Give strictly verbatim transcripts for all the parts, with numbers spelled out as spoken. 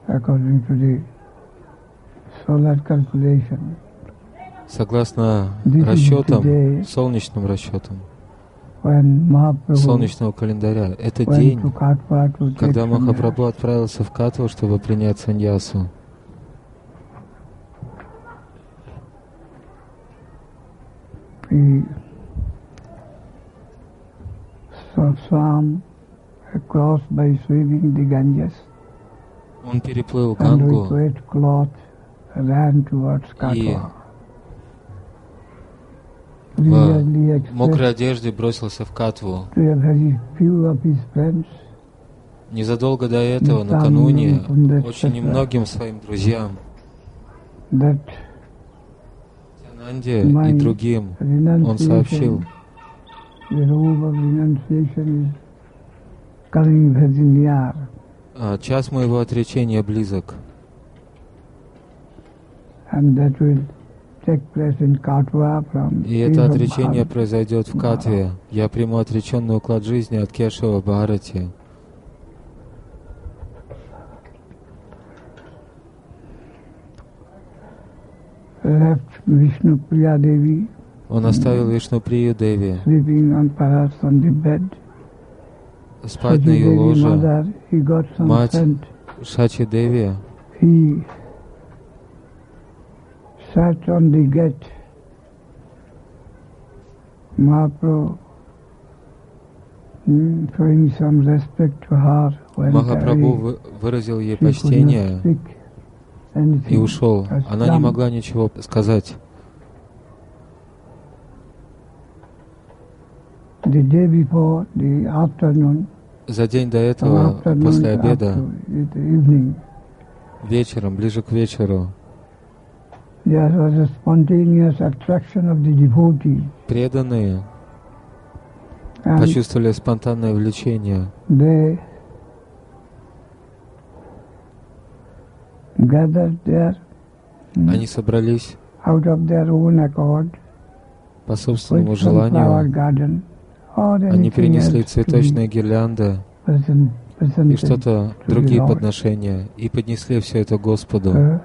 according to the solar calculation, согласно this расчетам, day, солнечным расчетам, when Mahaprabhu солнечного календаря, это went день, to Katwa to take когда sannyas. Махапрабху отправился в Катву, чтобы принять саньясу. He swam across by swimming the Ganges, Он переплыл and with Гангу wet cloth ran towards и Katwa. в Really мокрой expressed одежде бросился в Катву. to a very few of his friends Незадолго до этого, накануне, очень немногим своим друзьям, that Нанде my и другим, он сообщил, renunciation, the robe of renunciation is coming very near. «А, час моего отречения близок, And that will take place in Katwa from и это Keshav отречение Bharati. произойдет в Катве. Я приму отреченный уклад жизни от Кешава Бхарати». Left Vishnu Priya Devi Он оставил Вишнуприю Деви sleeping on perhaps on the bed. спать на Sachi ее Devi ложе. mother, he got some Мать scent. Шачи Деви He sat on the gate. Mahaprabhu, mm, showing some respect to her, went Махапрабху away. вы- выразил ей She could not почтение speak и anything. ушел. Was Она не dumb. могла ничего сказать. The day before, the afternoon, За день до some этого, afternoon после up обеда, to the evening, вечером, ближе к вечеру, there was a spontaneous attraction of the devotees. преданные And почувствовали спонтанное влечение. they gathered there mm, Они собрались out of their own accord по собственному with some flower желанию. garden or Они anything принесли else to be цветочные гирлянды present, и presented что-то, to the другие Lord. подношения, и поднесли все это Господу. Uh,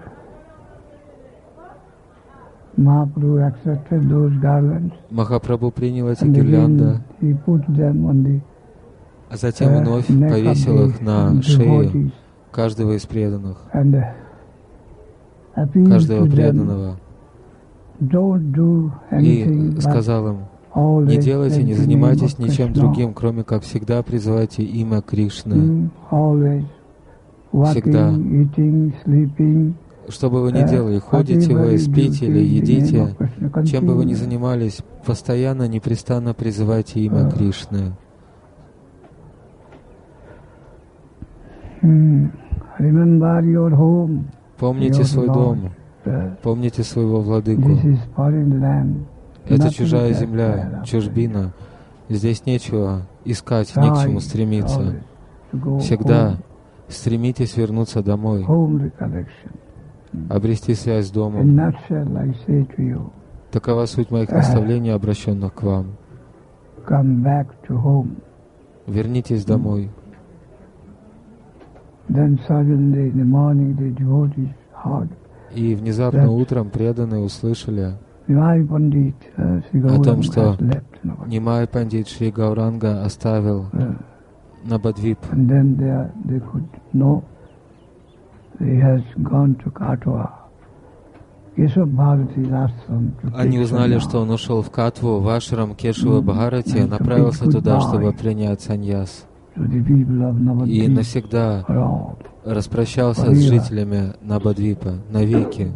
Mahaprabhu accepted those garlands Махапрабху принял эти and гирлянды, again he put them on the а затем uh, вновь neck of повесил их на the шею devotees каждого из преданных, and uh, appealed каждого to them, преданного, don't do anything и but сказал им: always не делайте, take не the name занимайтесь of ничем Krishna. другим, кроме как всегда призывайте имя Кришны. Mm, always Всегда. walking, eating, sleeping. Что бы вы ни uh, делали, ходите whatever вы, you спите do, или take the name едите, of Krishna чем бы вы ни continually. занимались, постоянно, непрестанно призывайте имя Uh, Кришны. Mm, remember your home. Помните your свой Lord. дом, Uh, помните своего владыку. this is foreign land. Это Nothing чужая else земля, there. чужбина. Здесь нечего искать, не к чему Try стремиться. always to go Всегда home. стремитесь вернуться домой, Home recollection. обрести связь с In домом. nutshell, I say to you, Такова суть моих наставлений, обращенных к вам. come back to home. Вернитесь домой. Then suddenly in the morning the devotees heard И внезапно утром преданные услышали Nimai Pandit, uh, Sri о том, Gauranga что has left Navadvip. Нимай Пандит Шри Гауранга оставил Uh, Набадвип. and then they, are- they could know he has gone to Katwa. Keshav Bharati's ashram to Они take узнали, sannyas. что он ушел в Катву, в ашрам Кешава Бхарати, Mm. направился туда, Goodbye. чтобы принять саньяс. To the people of И Navadvip навсегда for all. распрощался с жителями Набадвипа навеки.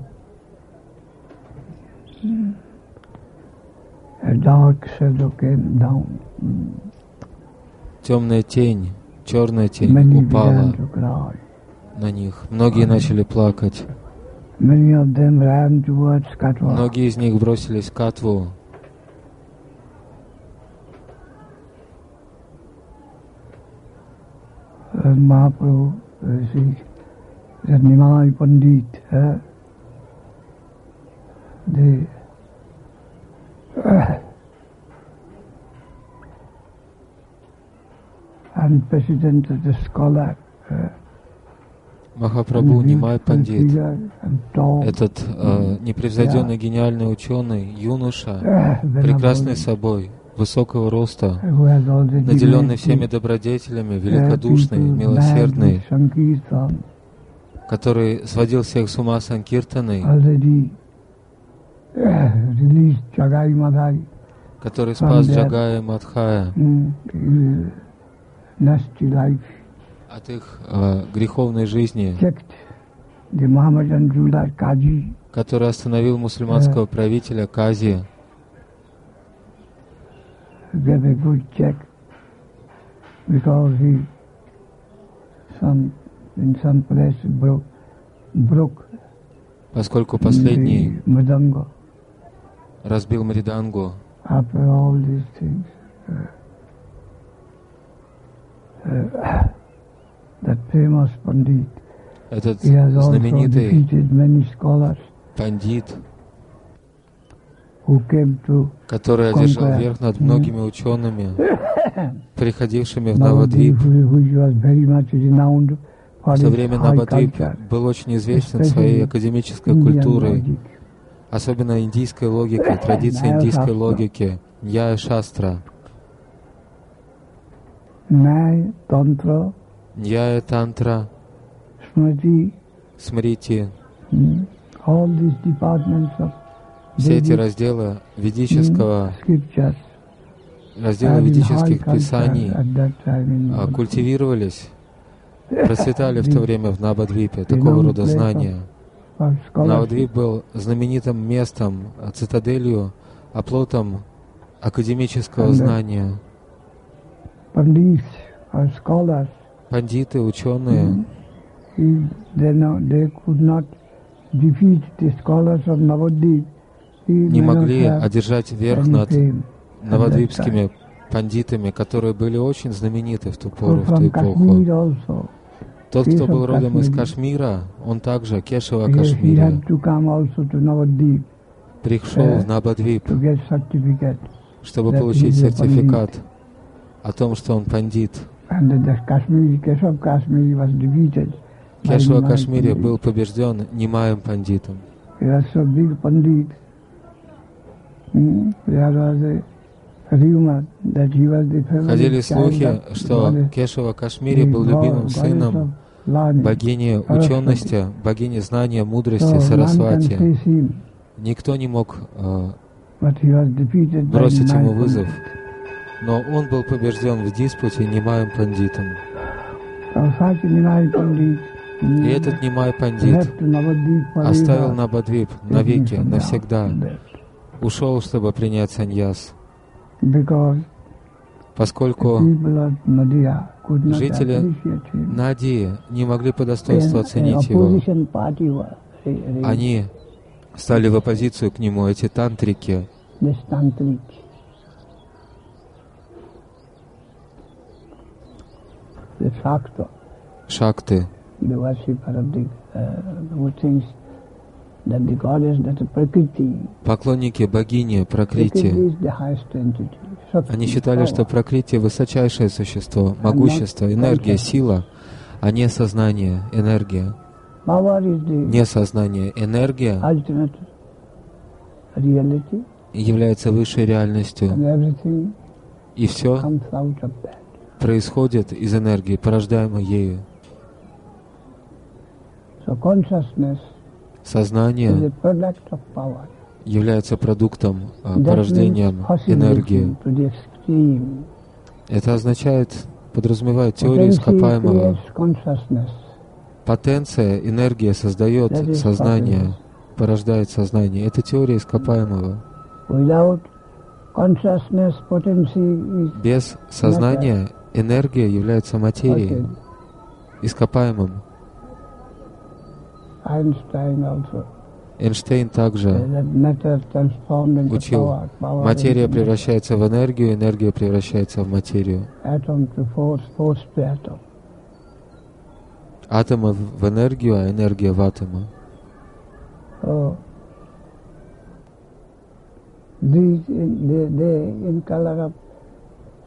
A dark shadow came down. Mm. Темная тень, черная тень Many упала began to cry. на них. Многие начали плакать. Many of them ran towards Katwa. Многие из них бросились в Катву. And Mahaprabhu, uh, see, that Nimai Pandit, uh, the uh, and president of the scholar, uh, Махапрабху Нимай Пандит, этот э, непревзойденный гениальный ученый, юноша, прекрасный собой, высокого роста, наделенный всеми добродетелями, великодушный, милосердный, который сводил всех с ума санкиртаной, который спас Джагая и Мадхая от их э, греховной жизни, который остановил мусульманского правителя Кази, поскольку последний разбил мридангу. Этот знаменитый пандит, который одержал верх над многими учеными, приходившими в Навадвип. В то время Навадвип был очень известен своей академической культурой, особенно индийской логикой, традицией индийской логики, Ньяя Шастра, Ньяя Тантра, Смрити. Все эти разделы ведического, разделы ведических писаний культивировались, процветали в то время в Навадвипе, такого рода знания. Навадвип был знаменитым местом, цитаделью, оплотом академического знания. Пандиты, ученые, не могли одержать верх над навадвипскими пандитами, которые были очень знамениты в ту пору, в ту эпоху. Тот, кто был родом из Кашмира, он также, Кешава Кашмира, пришел в Навадвип, чтобы получить сертификат о том, что он пандит. Кешава Кашмири был побежден Нимаем пандитом. Ходили слухи, что Кешава Кашмири был любимым сыном богини учености, богини знания, мудрости Сарасвати. Никто не мог э, бросить ему вызов, но он был побежден в диспуте Нимаем пандитом. И этот Нимай пандит оставил Навадвип навеки, навсегда, ушел, чтобы принять саньяс, поскольку жители Надии не могли по достоинству оценить его. Они стали в оппозицию к нему, эти тантрики. Шакты. Поклонники богини Пракрити. Они считали, что Пракрити — высочайшее существо, могущество, энергия, сила, а не сознание, энергия. Не сознание, энергия является высшей реальностью. И все происходит из энергии, порождаемой ею. Сознание является продуктом, порождением энергии. Это означает, подразумевает теорию ископаемого. Потенция, энергия создает сознание, порождает сознание. Это теория ископаемого. Без сознания энергия является материей, ископаемым. Эйнштейн также учил, материя превращается в энергию, энергия превращается в материю. Атомы в энергию, а энергия в атомы.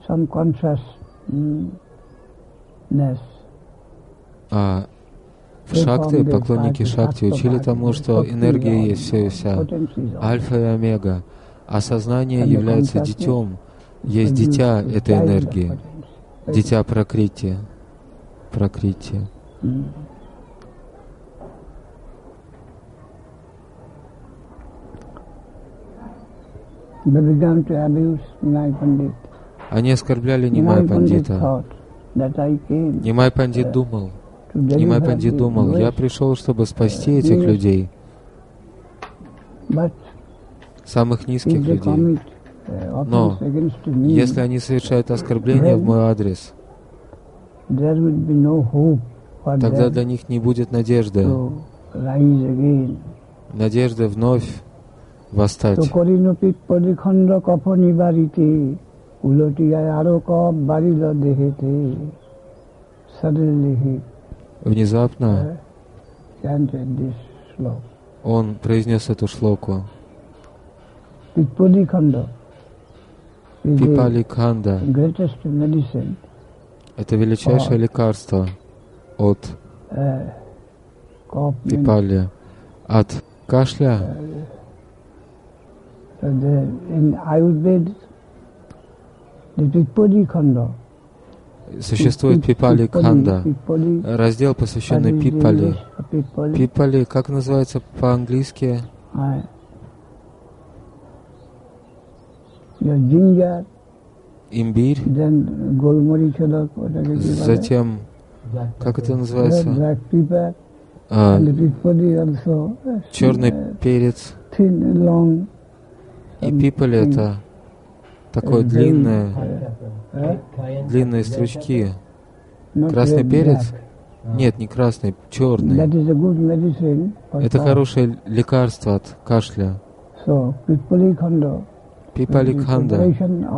А Шакты, поклонники Шакти, учили тому, что энергия есть все и вся, альфа и омега, а сознание является детем, есть дитя этой энергии, дитя Пракрити. Пракрити. Они оскорбляли Нимай Пандита. Нимай Пандит думал, Нимай Пандит думал, я пришел, чтобы спасти этих людей, самых низких людей. Но если они совершают оскорбление в мой адрес, тогда для них не будет надежды, надежды вновь восстать. Внезапно он произнес эту шлоку. Пипали Khanda — это величайшее лекарство от пипали, от кашля. Существует Пипали Khanda, раздел, посвященный Пипали. Пипали, как называется по-английски? Имбирь. Затем, как это называется? А, черный перец. И пипали — это такое длинное, длинные стручки. Красный перец? Нет, не красный, черный. Это хорошее лекарство от кашля. Пипали Khanda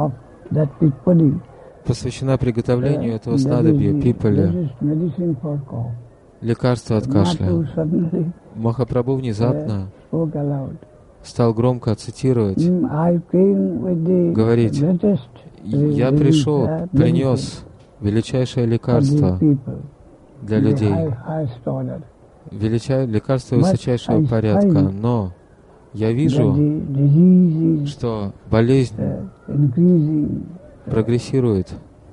посвящена приготовлению этого снадобья пипали, лекарство от кашля. Махапрабху внезапно стал громко цитировать, говорить: «Я пришел, принес величайшее лекарство для людей, величайшее лекарство высочайшего порядка, но я вижу, что болезнь прогрессирует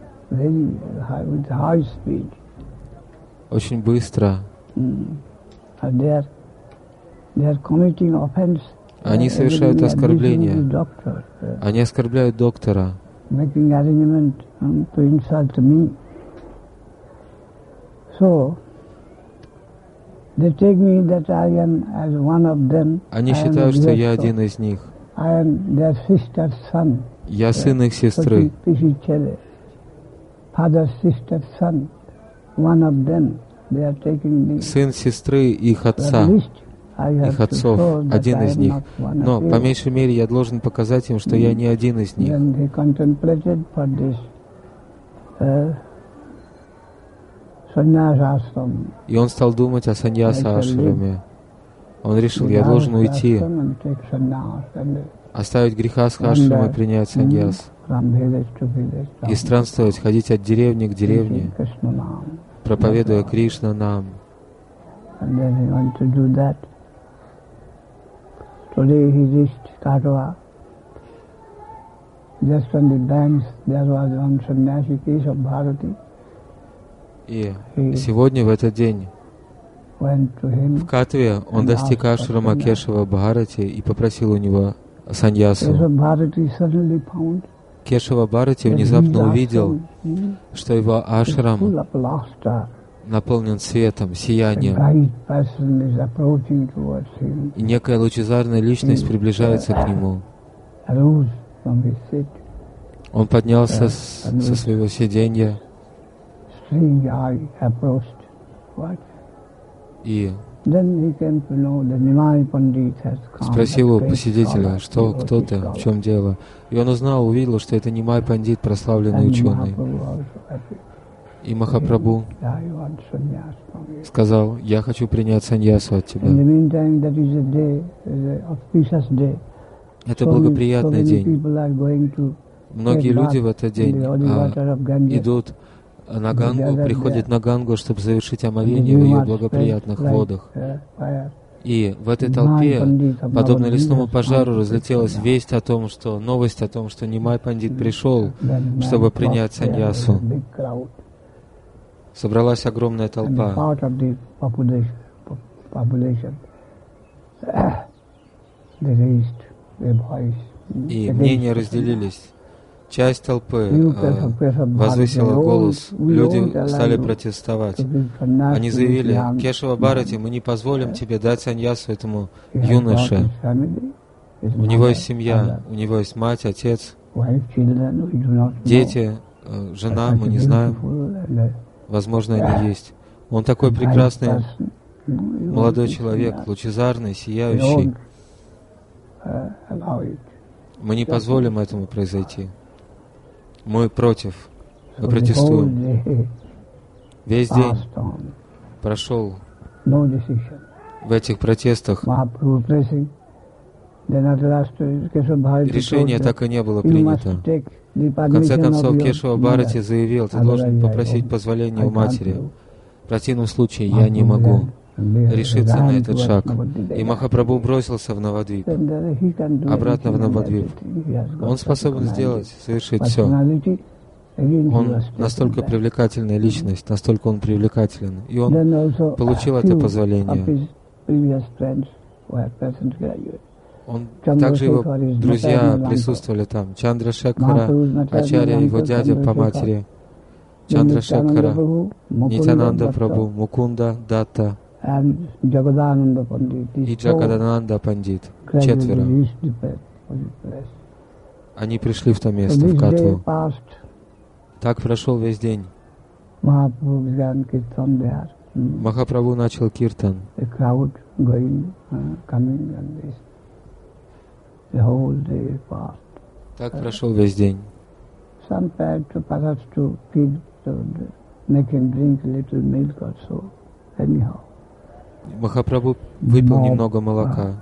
очень быстро. Они совершают оскорбление. Они оскорбляют доктора. Они считают, что я один из них. Я сын их сестры. Сын сестры их отца, их отцов, один из них. Но, по меньшей мере, я должен показать им, что я не один из них. И он стал думать о саньяса-ашраме. Он решил, я должен уйти, оставить грехастха-ашрам и принять саньяс. И странствовать, ходить от деревни к деревне, проповедуя Кришна нам. Today he reached Katwa. Just on the banks there was one sannyasi case of Bharati. И сегодня, в этот день, в Катве он достиг ашрама Кешава Бхарати и попросил у него саньясу. Кешава Бхарати внезапно увидел, что его ашрам наполнен светом, сиянием, и некая лучезарная личность приближается к нему. Он поднялся с, со своего сиденья и спросил у посетителя, что, кто ты, в чем дело. И он узнал, увидел, что это Нимай Пандит, прославленный ученый. И Махапрабху сказал: я хочу принять саньясу от тебя. Это благоприятный день. Многие люди в этот день а, идут на Гангу, приходит на Гангу, чтобы завершить омовение в ее благоприятных водах. И в этой толпе, подобно лесному пожару, разлетелась весть о том, что новость о том, что Нимай Пандит пришел, чтобы принять саньясу. Собралась огромная толпа. И мнения разделились. Часть толпы э, возвысила голос, люди стали протестовать. Они заявили: Кешава Бхарати, мы не позволим тебе дать саньясу этому юноше. У него есть семья, у него есть мать, отец, дети, э, жена, мы не знаем. Возможно, они есть. Он такой прекрасный молодой человек, лучезарный, сияющий. Мы не позволим этому произойти. Мы против. Мы протестуем. Весь день прошел в этих протестах. Решение так и не было принято. В конце концов, Кешава Бхарати заявил: ты должен попросить позволения у матери. В противном случае я не могу решиться на этот шаг. И Махапрабху бросился в Навадвип, обратно в Навадвип. Он способен сделать, совершить все. Он настолько привлекательная личность, настолько он привлекателен. И он получил это позволение. Он, также его друзья присутствовали там. Чандрашекхара, Ачарья, его дядя по матери. Чандрашекхара, Нитянанда Прабху, Мукунда, Датта и Джагадананда Пандит. Четверо. Они пришли в то место, в Катву. Так прошел весь день. Махапрабху начал киртан. Так прошел весь день. Махапрабху выпил немного молока.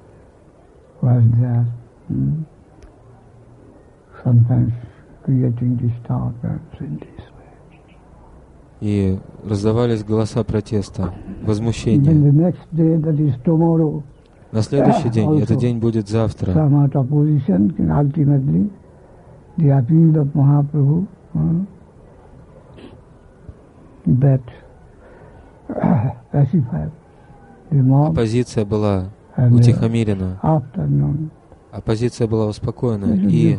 И раздавались голоса протеста, возмущения. На следующий день, этот день будет завтра. Оппозиция была утихомирена, оппозиция была успокоена, и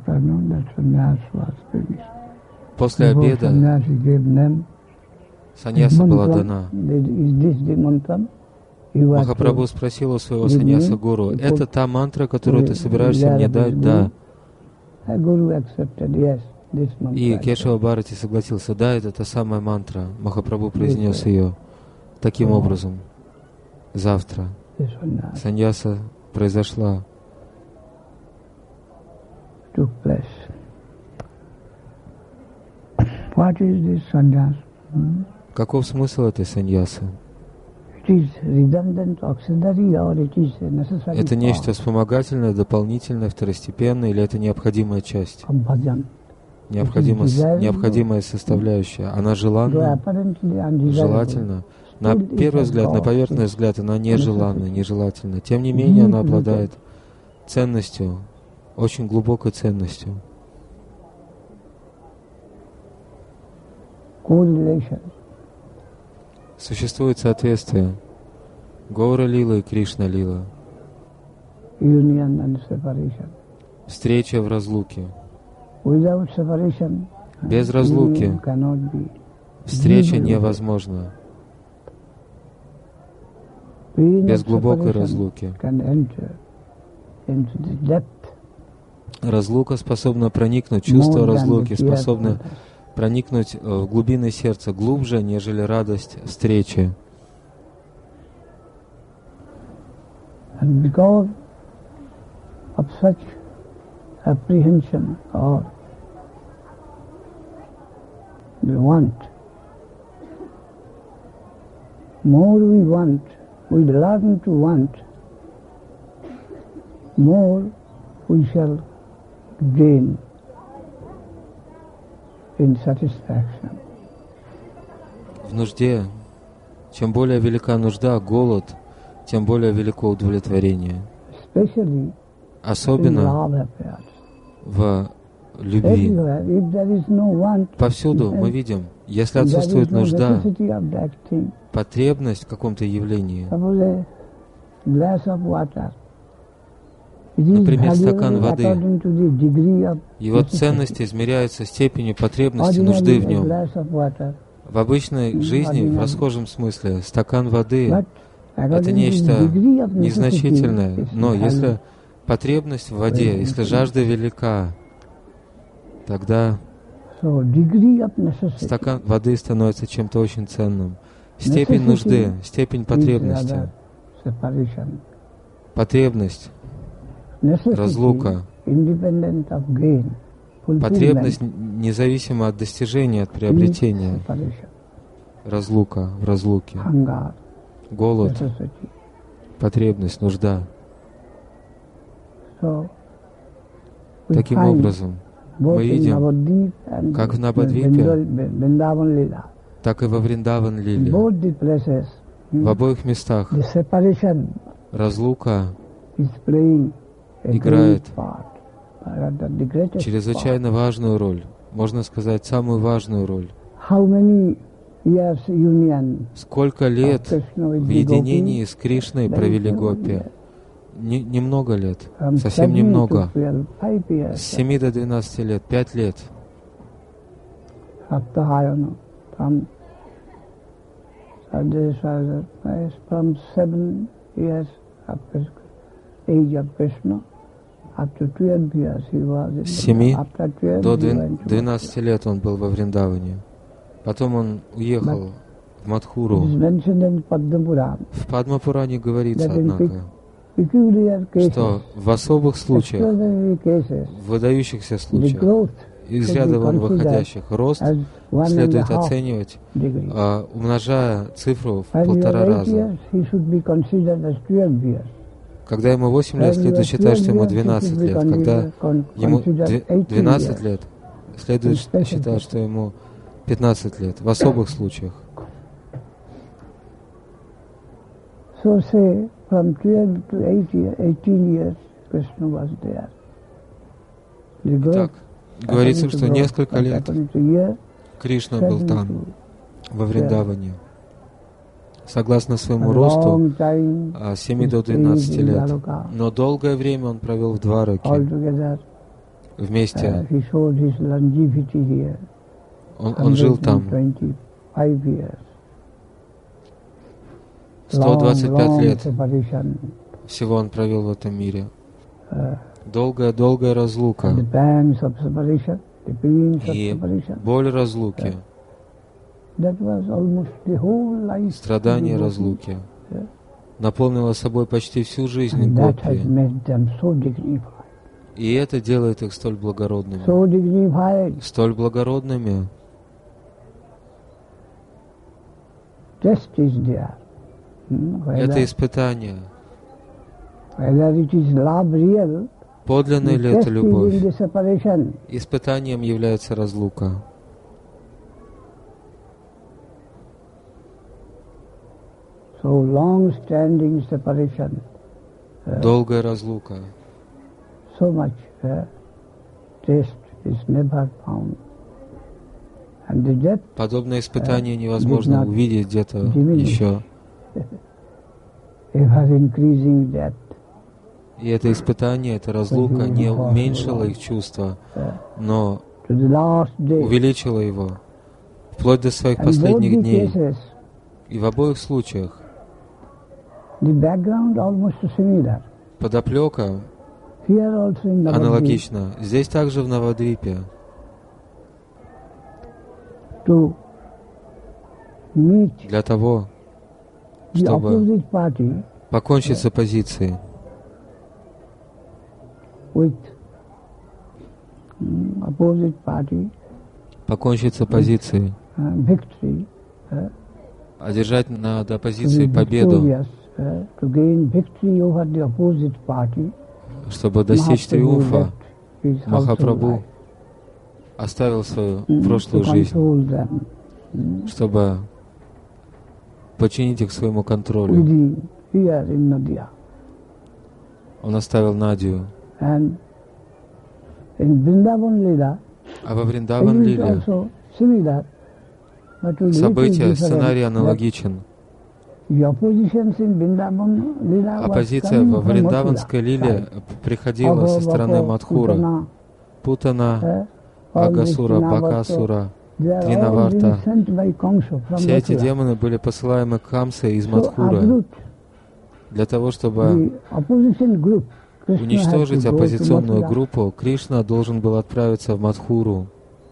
после обеда саньяса была дана. Махапрабху спросил у своего саньяса гуру: это та мантра, которую ты собираешься мне дать? Да. И Кешава Бхарати согласился: да, это та самая мантра. Махапрабху произнес ее таким образом. Завтра саньяса произошла. Каков смысл этой саньясы? Это нечто вспомогательное, дополнительное, второстепенное, или это необходимая часть? Необходимая, необходимая составляющая. Она желанна, желательна. На первый взгляд, на поверхностный взгляд, она нежеланна, нежелательна. Тем не менее, она обладает ценностью, очень глубокой ценностью. Существует соответствие Гаура Лила и Кришна Лила. Встреча в разлуке. Без разлуки встреча невозможна. Без глубокой разлуки. Разлука способна проникнуть, чувство разлуки способно проникнуть в глубины сердца глубже, нежели радость встречи. And because of such apprehension or we want, more we want, we learn to want, more we shall gain in satisfaction. В нужде, чем более велика нужда, голод, тем более велико удовлетворение. Особенно в любви. Повсюду мы видим, если отсутствует нужда, потребность в каком-то явлении, например, стакан воды, его ценность измеряется степенью потребности, нужды в нем. В обычной жизни, в расхожем смысле, стакан воды — это нечто незначительное, но если потребность в воде, если жажда велика, тогда стакан воды становится чем-то очень ценным. Степень нужды, степень потребности, потребность, разлука, потребность независимо от достижения, от приобретения, разлука в разлуке, голод, потребность, нужда. Таким образом, мы видим, как в Навадвипе, так и во Вриндаван-лиле, в обоих местах разлука играет чрезвычайно важную роль, можно сказать, самую важную роль. Сколько лет в единении с Кришной провели гопи? Не, немного лет, совсем немного. С семи до двенадцати лет, пять лет. С семи до двенадцати лет он был во Вриндаване. Потом он уехал в Мадхуру. В Падма-пуране говорится, однако, что в особых случаях, в выдающихся случаях, из ряда вон выходящих, рост следует оценивать, а, умножая цифру в полтора раза. Когда ему восемь лет, следует считать, что ему двенадцать лет. Когда ему двенадцать лет, следует считать, что ему пятнадцать лет, в особых случаях. From twelve to eighteen years, Krishna was there. Так, говорится, что несколько лет Кришна был там, во Вриндаване. Согласно своему росту, с семи до двенадцати лет. Но долгое время он провел в Двараке. Вместе. Он, он жил там. сто двадцать пять лет всего он провел в этом мире. Долгая-долгая разлука и боль разлуки, страдания разлуки наполнило собой почти всю жизнь гопи. И это делает их столь благородными. Столь благородными. Это испытание. Подлинная ли это любовь? Испытанием является разлука. Долгая разлука. Подобное испытание невозможно увидеть где-то еще. И это испытание, эта разлука не уменьшила их чувства, но увеличила его вплоть до своих последних дней. И в обоих случаях подоплека аналогична. Здесь также в Навадвипе. Для того, чтобы покончить с оппозицией, покончить с оппозицией, одержать над оппозицией победу, чтобы достичь триумфа, Махапрабху оставил свою прошлую жизнь, чтобы подчинить их своему контролю. Он оставил Надию. А во Вриндаван-лиле события, сценарий аналогичен. Оппозиция во Вриндаванской лиле приходила со стороны Мадхура, Путана, Агасура, Бакасура, Тринаварта. Все эти демоны были посылаемы Камсой из Мадхуры для того, чтобы уничтожить оппозиционную группу. Кришна должен был отправиться в Мадхуру.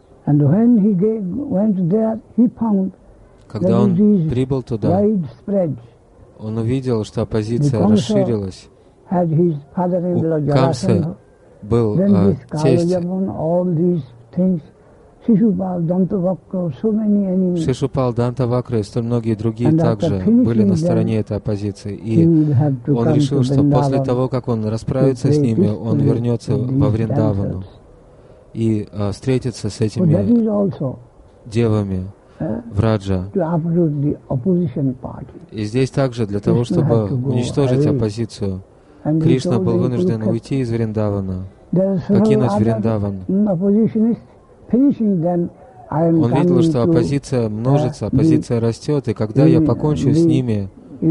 Когда он прибыл туда, он увидел, что оппозиция расширилась. У Камсы был э, тесть Шишупал, Дантавакра и столь многие другие также были на стороне этой оппозиции. И он решил, что после того, как он расправится с ними, он вернется во Вриндавану и э, встретится с этими девами Враджа. И здесь также для того, чтобы уничтожить оппозицию, Кришна был вынужден уйти из Вриндавана, покинуть Вриндаван. Он видел, что оппозиция множится, оппозиция растет, и когда я покончу с ними,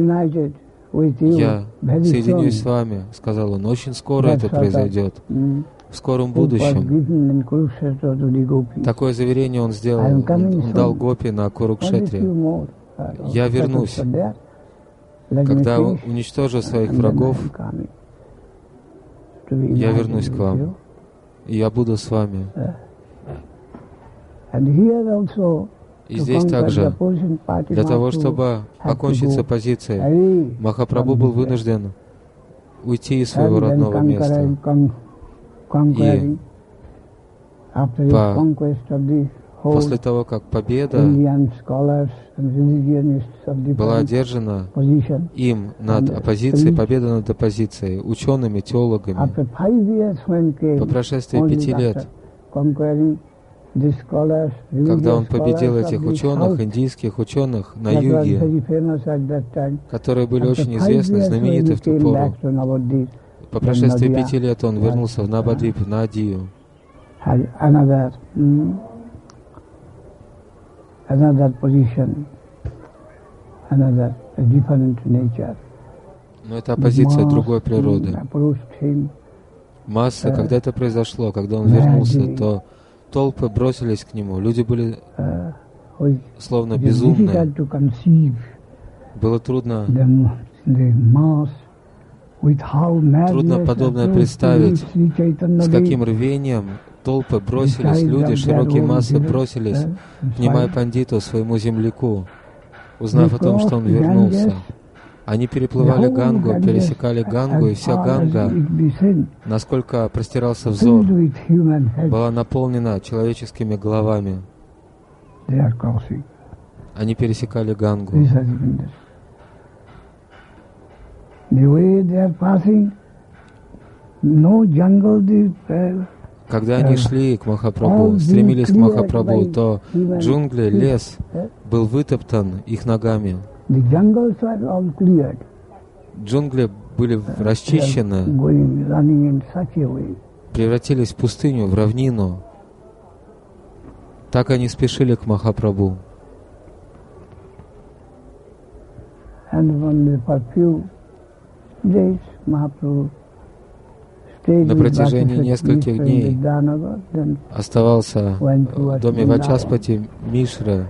я соединюсь с вами, сказал он. Очень скоро это произойдет, в скором будущем. Такое заверение он сделал, он, он дал Гопи на Курукшетре. Я вернусь, когда уничтожу своих врагов, я вернусь к вам, и я буду с вами. И здесь также, для того, чтобы покончить с оппозицией, Махапрабху был вынужден уйти из своего родного места. И по, после того, как победа была одержана им над оппозицией, победа над оппозицией, учеными, теологами, по прошествии пяти лет, когда он победил этих ученых, индийских ученых на юге, которые были очень известны, знамениты в ту пору, по прошествии пяти лет он вернулся в Навадвип, в Надию. Но это оппозиция другой природы. Масса, когда это произошло, когда он вернулся, то толпы бросились к нему, люди были словно безумные. Было трудно, трудно подобное представить, с каким рвением толпы бросились, люди, широкие массы бросились к Нимай Пандиту, своему земляку, узнав о том, что он вернулся. Они переплывали Гангу, пересекали Гангу, и вся Ганга, насколько простирался взор, была наполнена человеческими головами. Они пересекали Гангу. Когда они шли к Махапрабху, стремились к Махапрабху, то джунгли, лес был вытоптан их ногами. Джунгли были расчищены, превратились в пустыню, в равнину. Так они спешили к Махапрабху. На протяжении нескольких дней оставался в доме Вачаспати Мишра.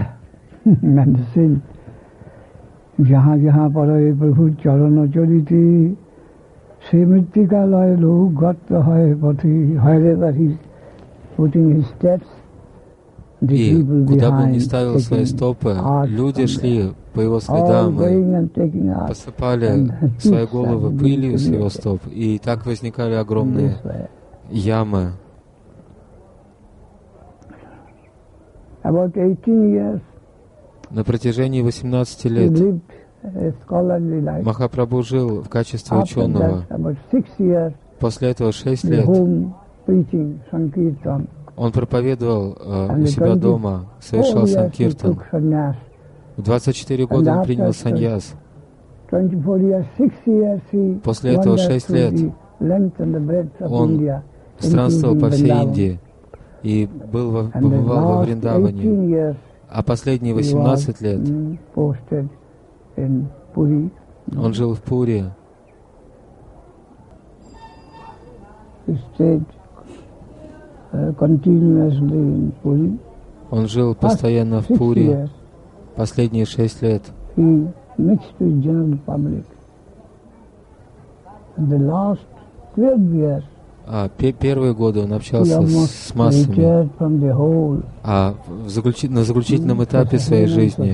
जहाँ जहाँ पड़े प्रभु चरण चरिते से मृत्तिकालय लोक गत है पथि wherever he putting his steps. И куда бы он ни ставил свои стопы, люди шли по его следам и посыпали свои головы пылью с его стоп, и так возникали огромные ямы. На протяжении восемнадцати лет Махапрабху жил в качестве ученого. После этого шесть лет он проповедовал э, у себя дома, совершал санкиртан. В двадцать четыре года он принял саньяс. После этого шесть лет он странствовал по всей Индии и был во, побывал во Вриндаване. А последние восемнадцать лет он жил в Пури. Он жил постоянно в Пури последние шесть лет. А пе- первые годы он общался с, с массами, а в заключи- на заключительном этапе своей жизни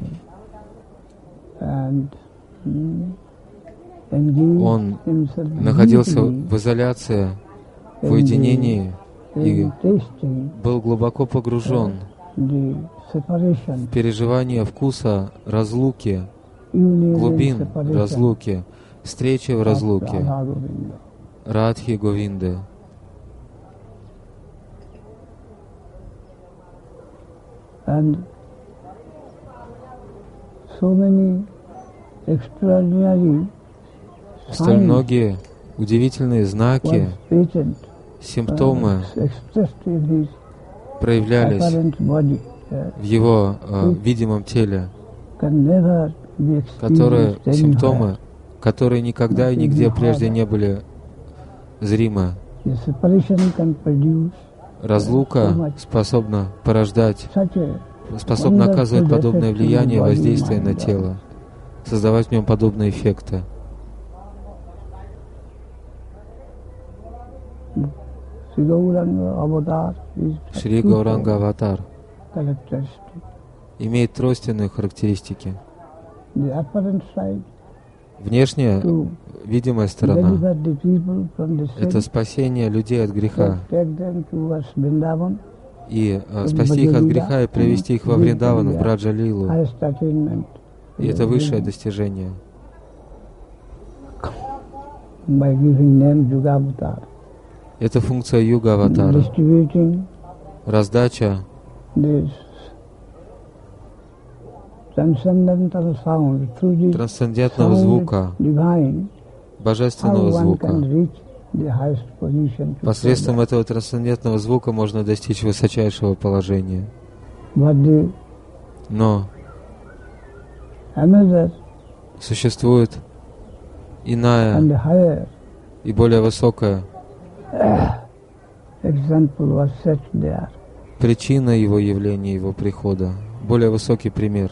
он находился в изоляции, в уединении и был глубоко погружен в переживание вкуса разлуки, глубин разлуки, встречи в разлуке, Радхи Говинды. And so many extraordinary столь многие удивительные знаки, симптомы проявлялись в его э, видимом теле, которые, симптомы, которые никогда и нигде прежде не были зримы. Разлука способна порождать, способна оказывать подобное влияние, воздействие на тело, создавать в нем подобные эффекты. Шри Гауранга Аватар имеет тройственные характеристики. Внешняя, видимая сторона — это спасение людей от греха. И э, спасти их от греха и привести их во Вриндаван, в Браджа-лилу. И это высшее достижение. Это функция Юга-аватара. Раздача трансцендентного звука, божественного звука. Посредством этого трансцендентного звука можно достичь высочайшего положения. Но существует иная и более высокая причина его явления, его прихода, более высокий пример.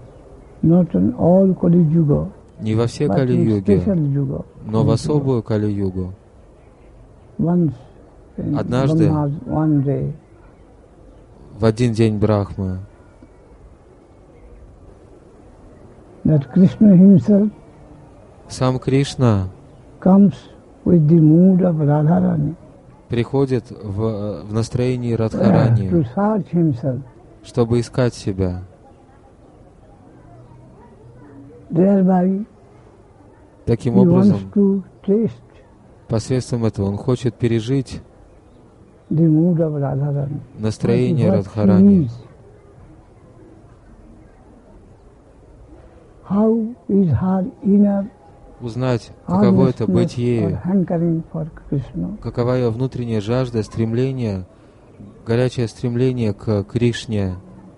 Не во все Кали-юги, но в особую Кали-югу. Однажды, в один день Брахмы, сам Кришна приходит в, в настроении Радхарани, чтобы искать себя. Таким образом, посредством этого он хочет пережить настроение Радхарани. Узнать, каково это быть ею, какова ее внутренняя жажда, стремление, горячее стремление к Кришне,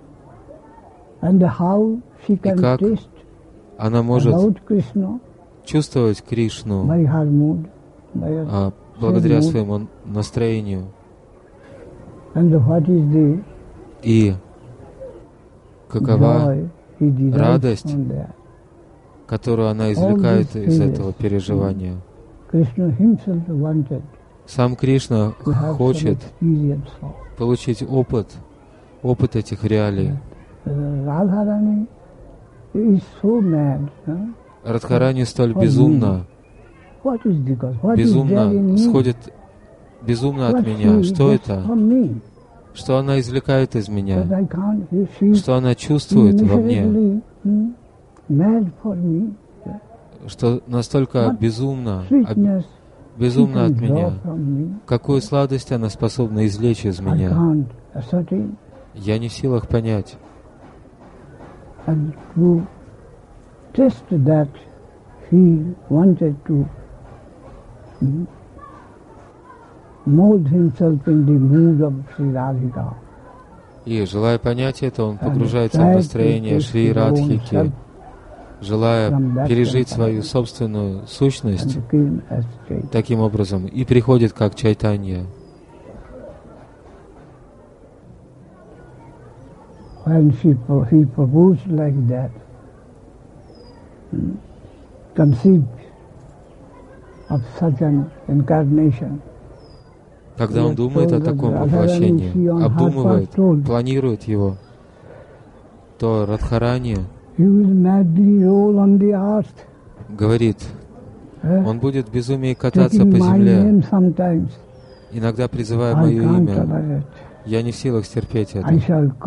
и как она может чувствовать Кришну а, благодаря своему настроению. И какова радость, которую она извлекает из этого переживания. Сам Кришна хочет получить опыт, опыт этих реалий. Радхарани столь безумна, безумно сходит, безумно от меня. Что это? Что она извлекает из меня? Что она чувствует во мне? Что настолько безумно, безумно от меня? Какую сладость она способна извлечь из меня? Я не в силах понять. And to test that, he wanted to mold himself in the mood of Sri Radhika. И, желая понять это, он погружается в настроение Шри Радхики, желая пережить свою собственную сущность таким образом, и приходит как Чайтанья. When she, he proposed like that, conceived of such an incarnation. Когда он думает о таком воплощении, обдумывает, планирует его, то Радхарани говорит, он будет в безумии кататься по земле, иногда призывая мое имя. Я не в силах стерпеть это.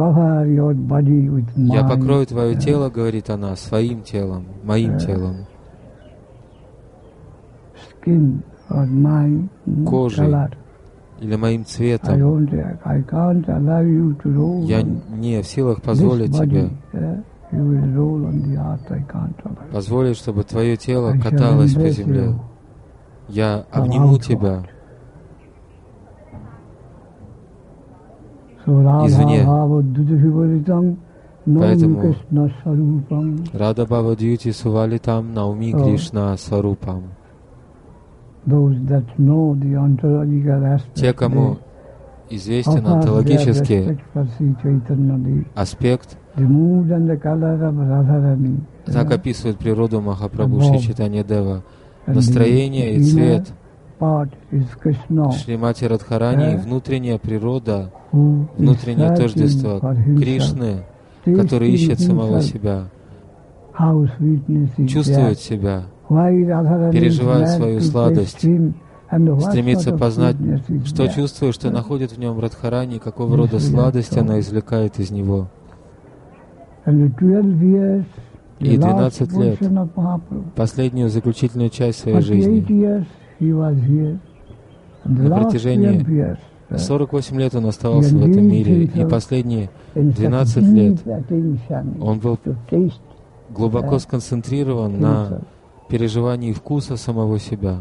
Я покрою твое тело, говорит она, своим телом, моим телом, кожей или моим цветом. Я не в силах позволить тебе, позволить, чтобы твое тело каталось по земле. Я обниму тебя извне. Поэтому Рада Бхава Дьюти Сувалитам Науми Кришна Сварупам. Те, кому известен онтологический аспект, так описывают природу Махапрабху Шри Чайтанья Дева. Настроение и цвет Шримати Радхарани, внутренняя природа, внутреннее тождество Кришны, который ищет самого себя, чувствует себя, переживает свою сладость, стремится познать, что чувствует, что находит в нем Радхарани, какого рода сладость она извлекает из него. И двенадцать лет, последнюю заключительную часть своей жизни, на протяжении сорок восемь лет он оставался в этом мире, и последние двенадцать лет он был глубоко сконцентрирован на переживании вкуса самого себя.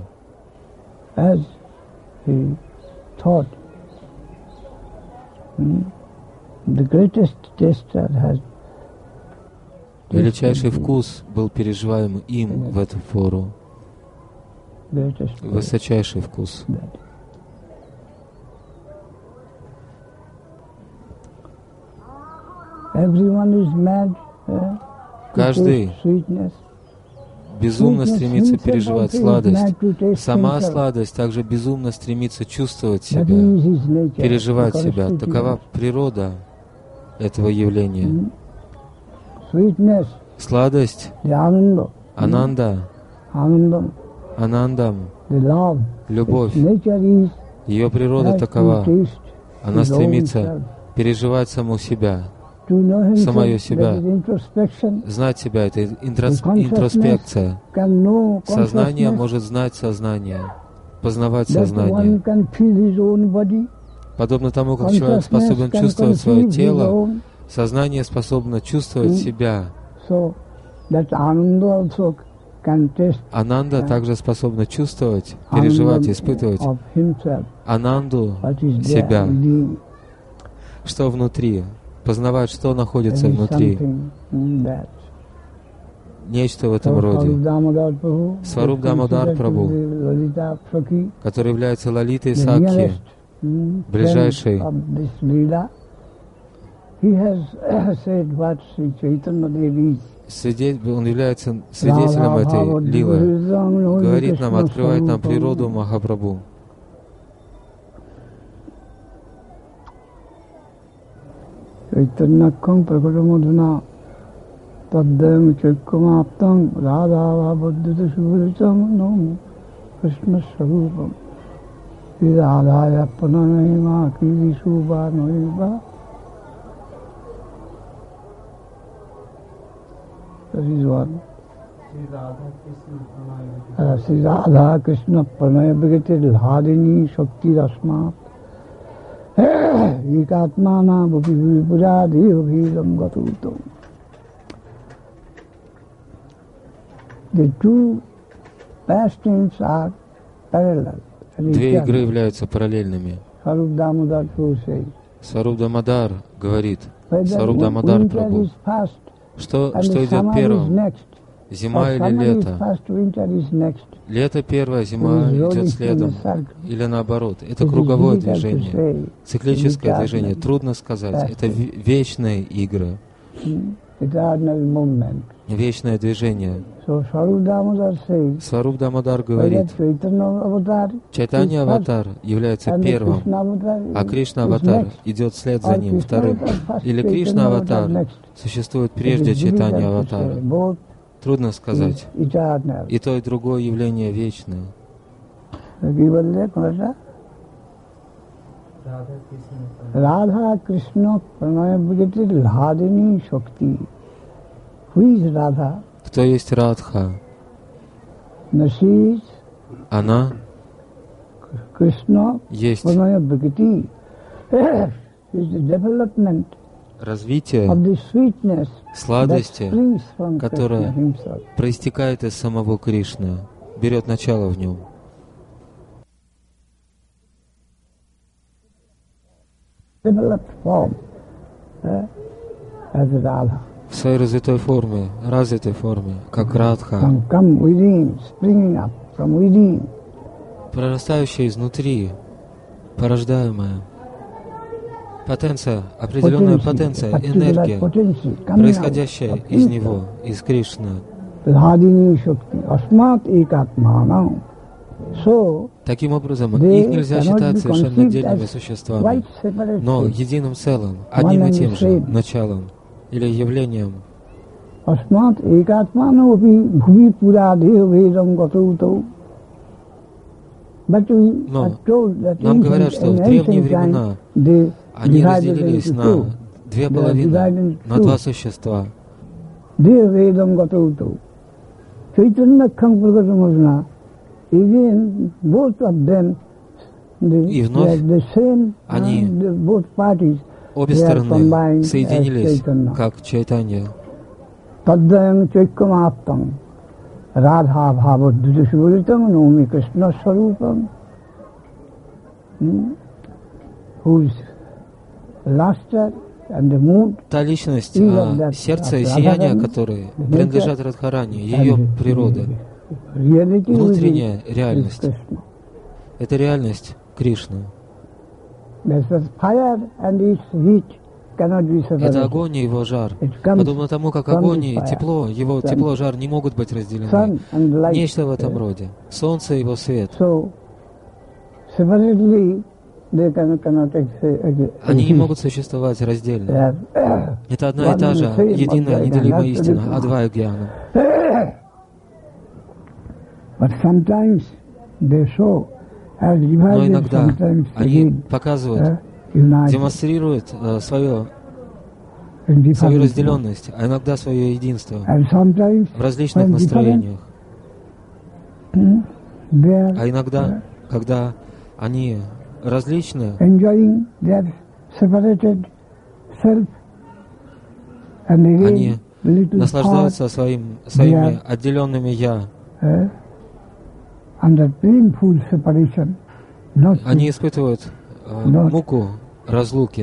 Величайший вкус был переживаем им в эту пору. Высочайший вкус. Каждый безумно стремится переживать сладость. Сама сладость также безумно стремится чувствовать себя, переживать себя. Такова природа этого явления. Сладость, ананда, анандам, любовь, ее природа такова. Она стремится переживать саму себя, самое себя, знать себя, это интрос, интроспекция. Сознание может знать сознание, познавать сознание. Подобно тому, как человек способен чувствовать свое тело, сознание способно чувствовать себя. Ананда также способна чувствовать, переживать, испытывать ананду себя, что внутри, познавать, что находится внутри. Нечто в этом роде. Сваруб Дамодар Прабху, который является Лалитой Сакхи, ближайшей, он является свидетелем этой лилы, говорит нам, открывает нам природу Махапрабху. Чайтаньякам пракатамадхана таддайм чайкамаптам радава баддита шубритам нам Кришна сварупам видадая пананайма кири шуба noiva. That is one. Sri Radha Krishna Pranaya Bhagati Ladini Shakti Rasmat Ekatmana Bhupi Vipura Devavilam Gatutam. The two pastimes are parallel. Две игры являются параллельными. Swarup Damodar Prabhu says. Сваруб Дамодар говорит, Сваруб Дамодар Прабху, что, что идет первым, зима или лето? Лето первое, зима идет следом, или наоборот. Это круговое движение, циклическое движение. Трудно сказать. Это вечные игры, вечное движение. Сваруб Дамодар говорит, Чайтанья Аватар является первым, а Кришна Аватар идет вслед за ним, вторым. Или Кришна Аватар существует прежде Чайтанья Аватара. Трудно сказать. И то, и другое явление вечное. Radha Krishna Pranaya Ladini Shakti. Who is Radha? Кто есть Радха? She is Она Krishna есть Pranaya Bhagati. Is the development развитие of the sweetness сладости, которая проистекает из самого Кришны, берет начало в нем. В своей развитой форме, развитой форме, как Радха, прорастающая изнутри, порождаемая. Потенция, определенная потенция, энергия, происходящая из него, из Кришны. Таким образом, их нельзя считать совершенно отдельными существами, но единым целым, одним и тем же началом или явлением. Но нам говорят, что в древние времена они разделились на две половины, на два существа. И вновь они, обе стороны, соединились, как Чайтанья. Radha Bhavadudashvuritam Nomi Krishna Swarupam, whose luster and the mood. Та личность, а, сердце и сияние, которые принадлежат Радхарани, ее природа, внутренняя реальность. Это реальность Кришны. Это огонь и его жар. Подобно тому, как огонь и тепло, его тепло и жар не могут быть разделены. Нечто в этом роде. Солнце и его свет. Они не могут существовать раздельно. Это одна и та же, единая, неделимая истина, Адвая Гьяна. Но иногда они показывают, демонстрирует uh, свое, свою разделенность, а иногда свое единство в различных настроениях. А иногда, когда они различны, они наслаждаются своим, своими отделенными «я». Они испытывают uh, муку разлуки,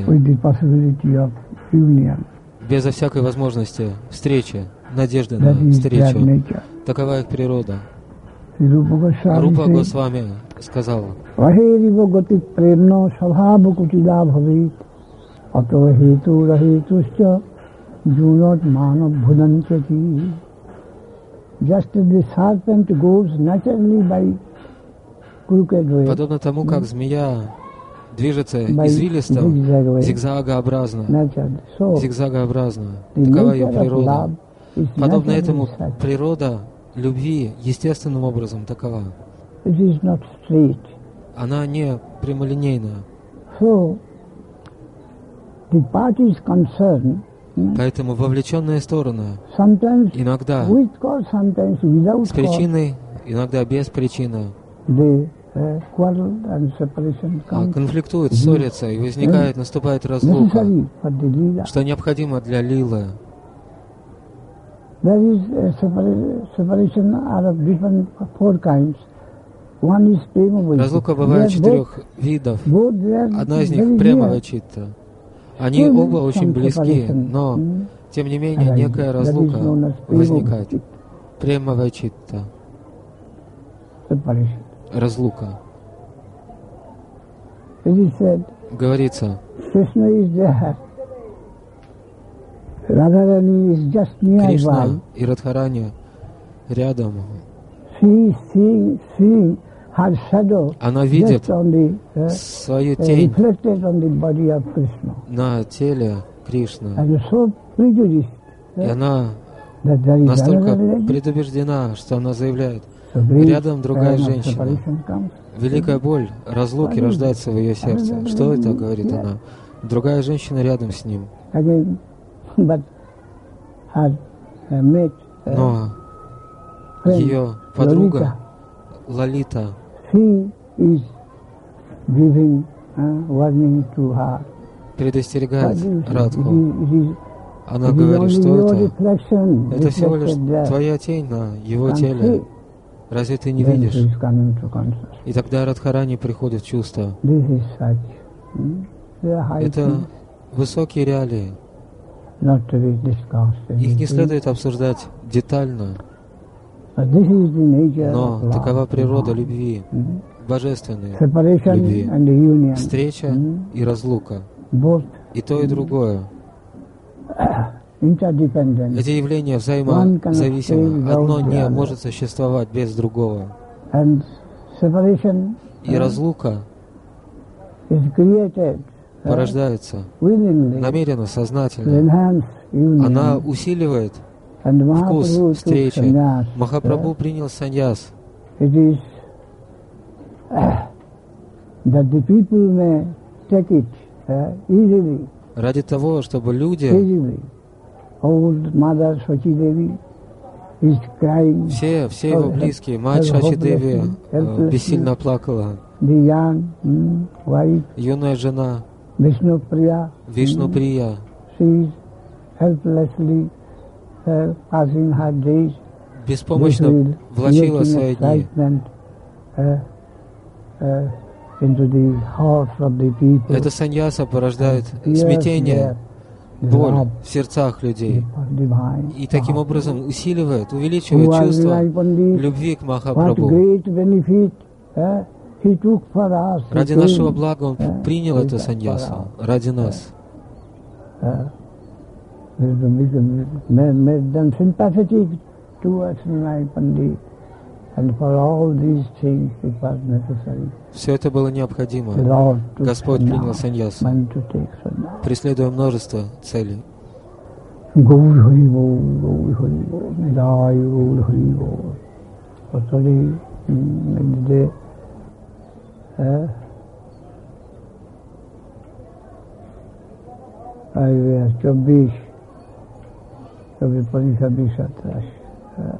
безо всякой возможности встречи, надежды на встречу. Такова их природа. Рупа Госвами сказал, подобно тому, как змея движется извилисто, зигзагообразно, зигзагообразно. Такова ее природа. Подобно этому природа любви естественным образом такова. Она не прямолинейна. Поэтому вовлеченные стороны иногда с причиной, иногда без причины конфликтуют, ссорятся, и возникает, наступает разлука, что необходимо для лилы. There is a separa- separation are of different four kinds. One is prema Разлука vachita. бывает They are четырех both- видов. both they are Одна из very них према near. вачитта. Они Still оба очень some близки, separation, но, mm, тем не менее, arises. некая That is разлука known as prema возникает. vachita Према вачитта. separation. Разлука. It is said, Говорится, Krishna is there. Radharani is just nearby. Кришна и Радхарани рядом. She is seeing, seeing her shadow Она видит just on the, uh, свою uh, тень reflected on the body of Krishna. на теле Кришны. And so prejudiced И uh, она that there is настолько another lady. предубеждена, что она заявляет, So great рядом другая pain of женщина. separation comes. Великая боль разлуки рождается в ее сердце. Что это, говорит она? Другая женщина рядом с ним. Again, but her uh, mate, uh, Но friend, ее подруга Лалита, she is giving uh, warning to her. предостерегает What is it? Радху. It is, it Она is говорит, only что your это, reflection это всего лишь reflected there. твоя тень на его Can't теле. see. Разве ты не Then she видишь? is coming to consciousness. И тогда Радхарани приходит в чувство. This is such. Hmm? They are high Это things, высокие реалии. not to be discussed. Их не следует обсуждать детально, But this is the nature но of love. такова природа любви, Hmm? божественной Separation любви. and union. Встреча Hmm? и разлука. Both И то, и другое. interdependent. Эти явления взаимозависимы. Одно не может существовать без другого. And separation И разлука is created uh, порождается willingly намеренно, to сознательно. enhance union. Она усиливает And вкус Mahaprabhu took встречи. sannyas. Махапрабху принял саньяс. It is uh, that the people may take it uh, easily, Ради того, чтобы люди, easily. Old mother Sachi Devi is crying. все, все его близкие, мать Шачи Деви э, бессильно плакала, The young mm, wife юная жена Vishnu Priya, Вишну Прия she is helplessly uh, passing her days. беспомощно This will влачила create свои дни. excitement uh, uh, into the hearts of the people. Это саньяса порождает Yes, смятение, yes. боль Love в сердцах людей. divine. И таким образом усиливает, увеличивает Who was чувство like on the- любви к What Махапрабху. great benefit uh, he took for us. He Ради came, нашего блага он uh, принял he это died саньясу, for us. ради нас. Uh, made, made them sympathetic towards Nai Pandit, and for all these things it was necessary. Все это было необходимо. The Lord took Господь принял sannyas, саньясу, meant to take sannyas. преследуя множество целей. Gaur Hari Bol, Gaur Hari Bol, Nidai Gaur Hari Bol. So today, mm, in the day, uh, I wear Chabbish, Chabbish, Pani Chabbish, Satash, uh,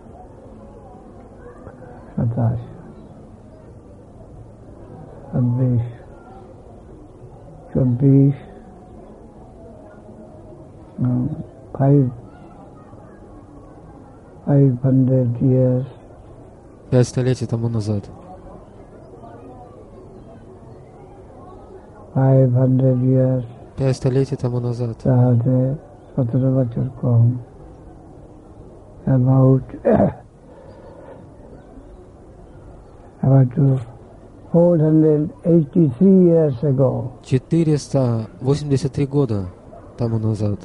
Satash, Chabbish, Chabbish, um, five, five hundred years, Пять столетий тому назад, five hundred years, пять столетий тому назад, Sahade, Satara Bachar Kom, about, about four hundred eighty-three years ago, четыреста восемьдесят три года тому назад.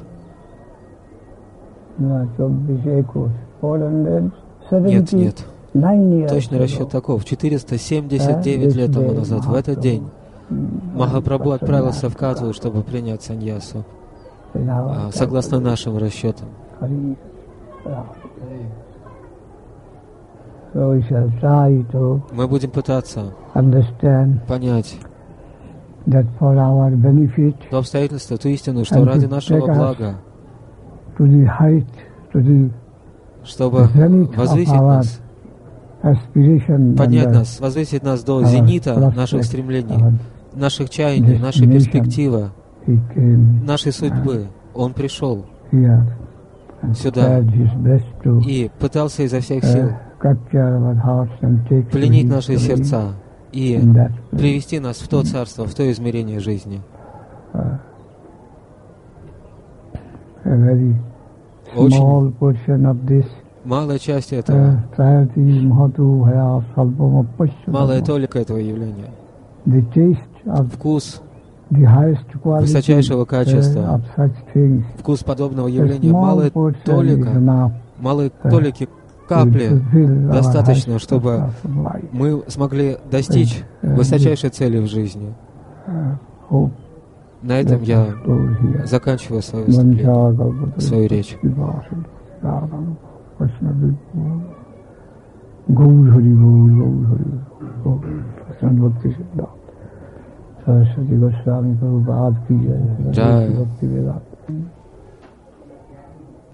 no, Chabbish Ekus, four hundred Нет, нет. seventy-nine years Точный ago. расчет таков. четыреста семьдесят девять лет тому назад, в этот день, Махапрабху отправился в Катву, чтобы принять саньясу, а, согласно нашим расчетам. So we shall try to Мы будем пытаться understand понять that for our benefit, то обстоятельство, ту истину, что ради нашего блага, to the height, to the чтобы возвысить нас, aspiration, поднять and нас, возвысить нас до our зенита prospect, наших стремлений, our наших чаяний, нашей destination. перспективы, He came нашей судьбы. Он пришел here сюда и пытался изо всех сил пленить наши сердца и привести нас в то царство, в то измерение жизни. Очень малая часть этого, малая толика этого явления, вкус высочайшего качества, вкус подобного явления, малая толика, малой толики капли достаточно, чтобы мы смогли достичь высочайшей цели в жизни. На этом я заканчиваю свое выступление, свою речь. Джай